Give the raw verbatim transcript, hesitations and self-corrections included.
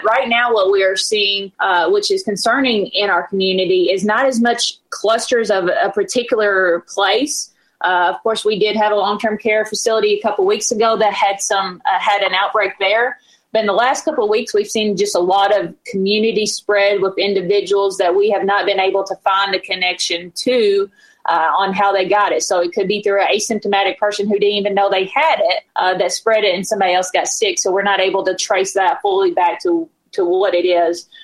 Right now, what we are seeing, uh, which is concerning in our community, is not as much clusters of a particular place. Uh, of course, we did have a long-term care facility a couple weeks ago that had some uh, had an outbreak there. But in the last couple of weeks, we've seen just a lot of community spread with individuals that we have not been able to find the connection to uh, on how they got it. So it could be through an asymptomatic person who didn't even know they had it uh, that spread it and somebody else got sick. So we're not able to trace that fully back to, to what it is.